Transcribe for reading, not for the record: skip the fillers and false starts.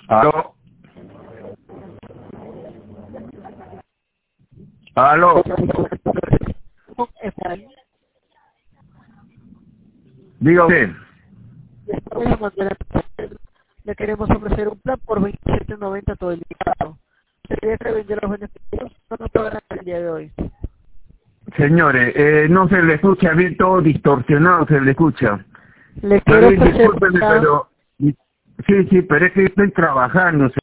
Aló. Aló. Diga usted. Le queremos ofrecer un plan por $27.90 todo el día. ¿Sería que vender los beneficios? No pagarán el día de hoy. Señores, no se le escucha bien, todo distorsionado se le escucha. Le quiero ofrecer Discúlpeme, pero... Sí, pero es que estoy trabajando.